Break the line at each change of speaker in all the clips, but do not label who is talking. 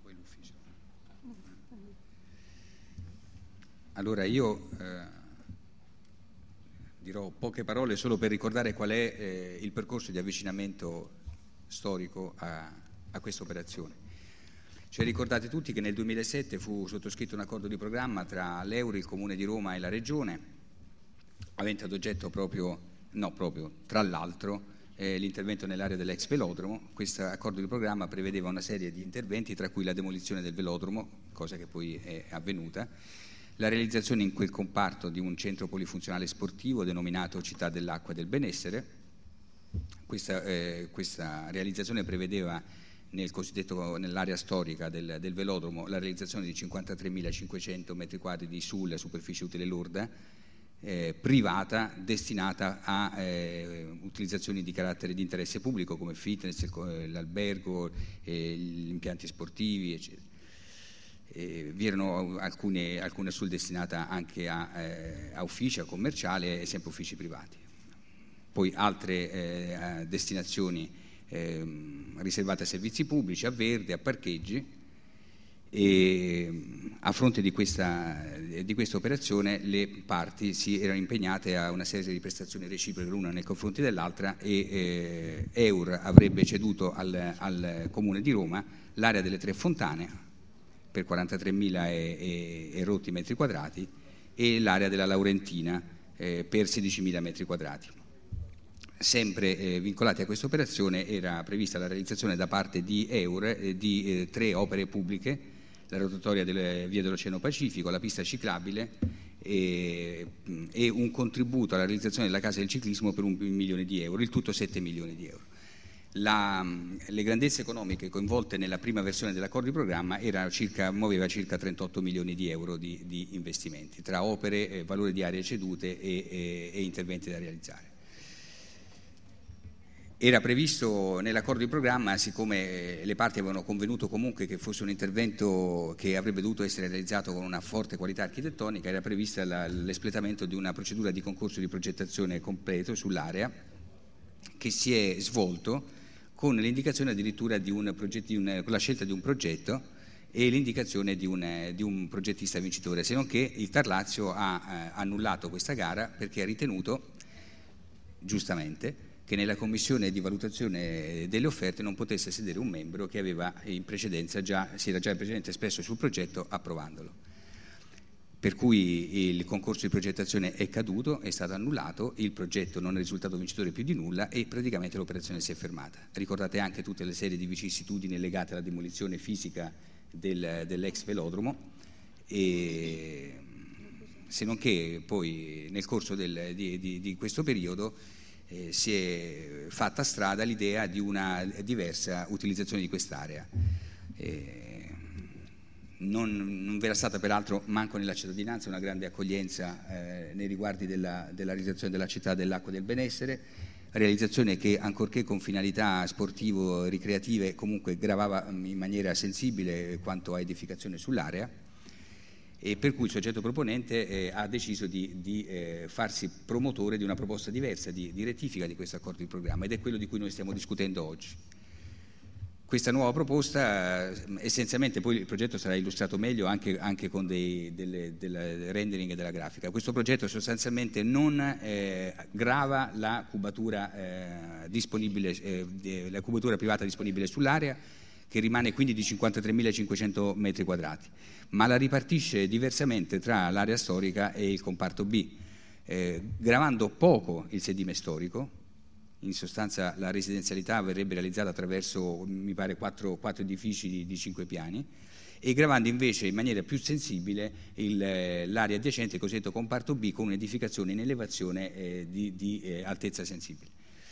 poi l'ufficio. Allora io dirò poche parole solo per ricordare qual è il percorso di avvicinamento storico a questa operazione. Cioè, ricordate tutti che nel 2007 fu sottoscritto un accordo di programma tra l'Euro, il Comune di Roma e la Regione, avente ad oggetto tra l'altro, l'intervento nell'area dell'ex velodromo. Questo accordo di programma prevedeva una serie di interventi, tra cui la demolizione del velodromo, cosa che poi è avvenuta, la realizzazione in quel comparto di un centro polifunzionale sportivo denominato Città dell'Acqua e del Benessere. Questa realizzazione prevedeva nell'area storica del velodromo la realizzazione di 53.500 metri quadri di SUL, superficie utile lorda, privata, destinata a utilizzazioni di carattere di interesse pubblico come fitness, l'albergo, gli impianti sportivi, eccetera. Vi erano alcune SUL destinate anche a uffici, a commerciale e sempre uffici privati. Poi altre destinazioni riservate a servizi pubblici, a verde, a parcheggi, e a fronte di questa operazione le parti si erano impegnate a una serie di prestazioni reciproche l'una nei confronti dell'altra, e EUR avrebbe ceduto al Comune di Roma l'area delle Tre Fontane per 43.000 e rotti metri quadrati e l'area della Laurentina per 16.000 metri quadrati. Sempre vincolati a questa operazione era prevista la realizzazione da parte di EUR di 3 opere pubbliche: la rotatoria delle vie dell'Oceano Pacifico, la pista ciclabile e un contributo alla realizzazione della casa del ciclismo per 1 milione di euro, il tutto 7 milioni di euro. Le grandezze economiche coinvolte nella prima versione dell'accordo di programma muoveva circa 38 milioni di euro di investimenti tra opere, valore di aree cedute e interventi da realizzare. Era previsto nell'accordo di programma, siccome le parti avevano convenuto comunque che fosse un intervento che avrebbe dovuto essere realizzato con una forte qualità architettonica, era prevista l'espletamento di una procedura di concorso di progettazione completo sull'area, che si è svolto con l'indicazione addirittura con la scelta di un progetto e l'indicazione di un progettista vincitore, se non che il TAR Lazio ha annullato questa gara perché ha ritenuto, giustamente, che nella commissione di valutazione delle offerte non potesse sedere un membro che aveva si era già in precedenza espresso sul progetto approvandolo. Per cui il concorso di progettazione è caduto, è stato annullato, il progetto non è risultato vincitore più di nulla e praticamente l'operazione si è fermata. Ricordate anche tutte le serie di vicissitudini legate alla demolizione fisica dell'ex velodromo, e se non che poi nel corso di questo periodo si è fatta strada l'idea di una diversa utilizzazione di quest'area. Non vi era stata peraltro manco nella cittadinanza una grande accoglienza nei riguardi della realizzazione della Città dell'Acqua e del Benessere, realizzazione che, ancorché con finalità sportivo-ricreative, comunque gravava in maniera sensibile quanto a edificazione sull'area, e per cui il soggetto proponente ha deciso di farsi promotore di una proposta diversa di rettifica di questo accordo di programma, ed è quello di cui noi stiamo discutendo oggi. Questa nuova proposta, essenzialmente, poi il progetto sarà illustrato meglio anche con del rendering della grafica. Questo progetto sostanzialmente non grava la cubatura la cubatura privata disponibile sull'area, che rimane quindi di 53.500 metri quadrati, ma la ripartisce diversamente tra l'area storica e il comparto B, gravando poco il sedime storico. In sostanza la residenzialità verrebbe realizzata attraverso, mi pare, 4 edifici di 5 piani, e gravando invece in maniera più sensibile l'area adiacente, il cosiddetto comparto B, con un'edificazione in elevazione di altezza sensibile.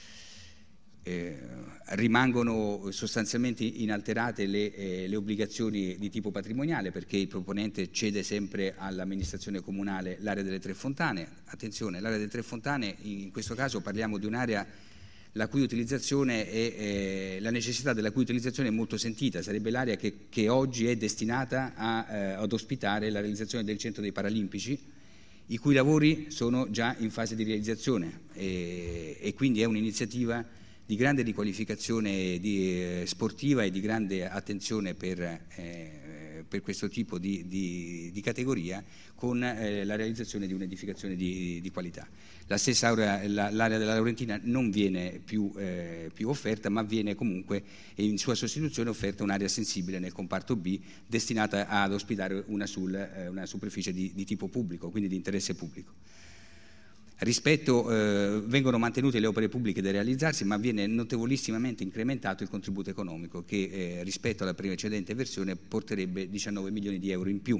Rimangono sostanzialmente inalterate le obbligazioni di tipo patrimoniale, perché il proponente cede sempre all'amministrazione comunale l'area delle Tre Fontane. Attenzione, l'area delle Tre Fontane, in questo caso parliamo di un'area la cui utilizzazione la necessità della cui utilizzazione è molto sentita. Sarebbe l'area che oggi è destinata ad ospitare la realizzazione del centro dei Paralimpici, i cui lavori sono già in fase di realizzazione, e quindi è un'iniziativa di grande riqualificazione sportiva e di grande attenzione per questo tipo di categoria, con la realizzazione di un'edificazione di qualità. La stessa l'area della Laurentina non viene più offerta, ma viene comunque in sua sostituzione offerta un'area sensibile nel comparto B, destinata ad ospitare una superficie di tipo pubblico, quindi di interesse pubblico. Vengono mantenute le opere pubbliche da realizzarsi, ma viene notevolissimamente incrementato il contributo economico che rispetto alla precedente versione porterebbe 19 milioni di euro in più.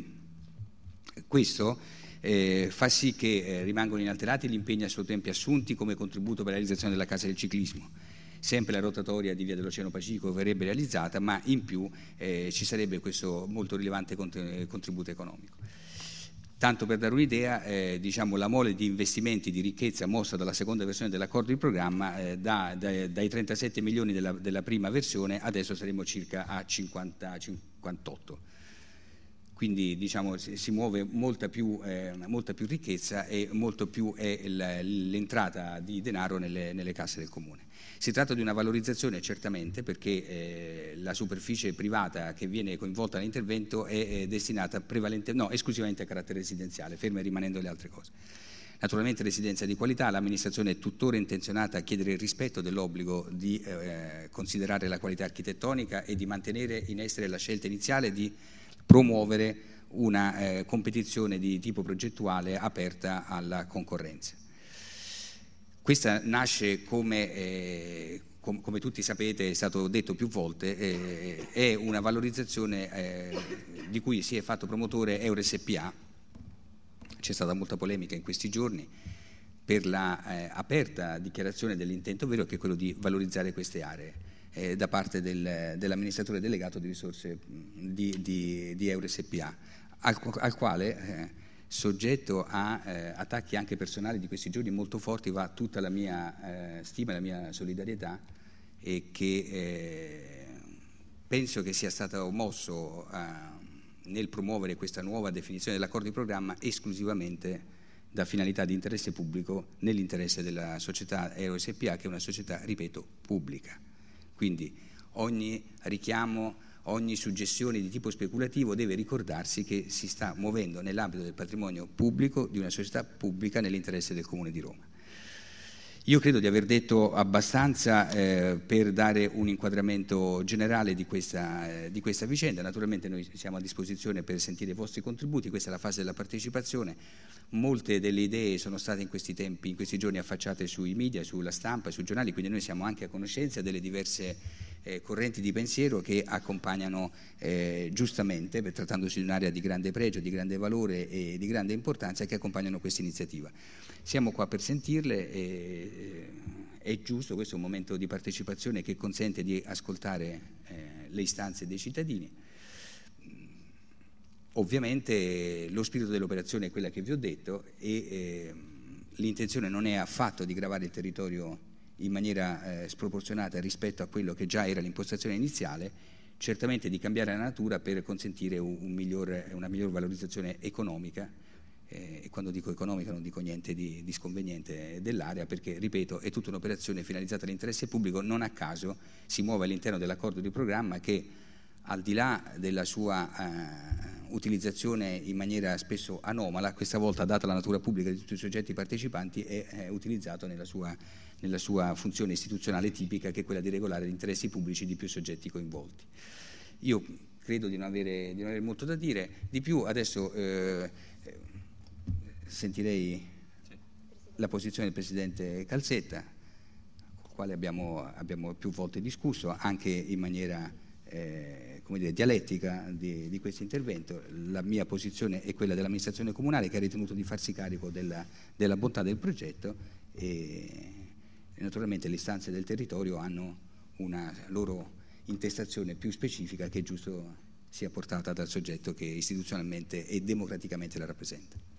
Questo fa sì che rimangano inalterati gli impegni a suo tempo assunti come contributo per la realizzazione della Casa del Ciclismo. Sempre la rotatoria di Via dell'Oceano Pacifico verrebbe realizzata, ma in più ci sarebbe questo molto rilevante contributo economico. Tanto per dare un'idea, diciamo, la mole di investimenti di ricchezza mossa dalla seconda versione dell'accordo di programma, dai 37 milioni della prima versione, adesso saremo circa a 50-58. Quindi, diciamo, si muove molta più ricchezza e molto più è l'entrata di denaro nelle casse del Comune. Si tratta di una valorizzazione certamente, perché la superficie privata che viene coinvolta nell'intervento è destinata esclusivamente a carattere residenziale, ferme rimanendo le altre cose. Naturalmente residenza di qualità, l'amministrazione è tuttora intenzionata a chiedere il rispetto dell'obbligo di considerare la qualità architettonica e di mantenere in essere la scelta iniziale di promuovere una competizione di tipo progettuale aperta alla concorrenza. Questa nasce, come tutti sapete, è stato detto più volte, è una valorizzazione di cui si è fatto promotore Eures SpA. C'è stata molta polemica in questi giorni per la aperta dichiarazione dell'intento vero, che è quello di valorizzare queste aree da parte dell'amministratore delegato di risorse di Eures SpA, al quale soggetto a attacchi anche personali di questi giorni molto forti va tutta la mia stima e la mia solidarietà, e che penso che sia stato mosso nel promuovere questa nuova definizione dell'accordo di programma esclusivamente da finalità di interesse pubblico, nell'interesse della società Eures SpA, che è una società, ripeto, pubblica. Quindi ogni richiamo, ogni suggestione di tipo speculativo deve ricordarsi che si sta muovendo nell'ambito del patrimonio pubblico di una società pubblica nell'interesse del Comune di Roma. Io credo di aver detto abbastanza per dare un inquadramento generale di questa vicenda. Naturalmente noi siamo a disposizione per sentire i vostri contributi, questa è la fase della partecipazione. Molte delle idee sono state in questi tempi, in questi giorni, affacciate sui media, sulla stampa, sui giornali, quindi noi siamo anche a conoscenza delle diverse correnti di pensiero che accompagnano giustamente, trattandosi di un'area di grande pregio, di grande valore e di grande importanza, che accompagnano questa iniziativa. Siamo qua per sentirle, è giusto, questo è un momento di partecipazione che consente di ascoltare le istanze dei cittadini. Ovviamente lo spirito dell'operazione è quella che vi ho detto, e l'intenzione non è affatto di gravare il territorio in maniera sproporzionata rispetto a quello che già era l'impostazione iniziale, certamente di cambiare la natura per consentire una miglior valorizzazione economica, e quando dico economica non dico niente di sconveniente dell'area, perché, ripeto, è tutta un'operazione finalizzata all'interesse pubblico. Non a caso si muove all'interno dell'accordo di programma che, al di là della sua utilizzazione in maniera spesso anomala, questa volta, data la natura pubblica di tutti i soggetti partecipanti, è utilizzato nella sua funzione istituzionale tipica, che è quella di regolare gli interessi pubblici di più soggetti coinvolti. Io credo di non avere molto da dire di più. Adesso sentirei la posizione del Presidente Calzetta, con il quale abbiamo più volte discusso, anche in maniera come dire, dialettica di questo intervento. La mia posizione è quella dell'amministrazione comunale, che ha ritenuto di farsi carico della bontà del progetto, e naturalmente le istanze del territorio hanno una loro intestazione più specifica, che è giusto sia portata dal soggetto che istituzionalmente e democraticamente la rappresenta.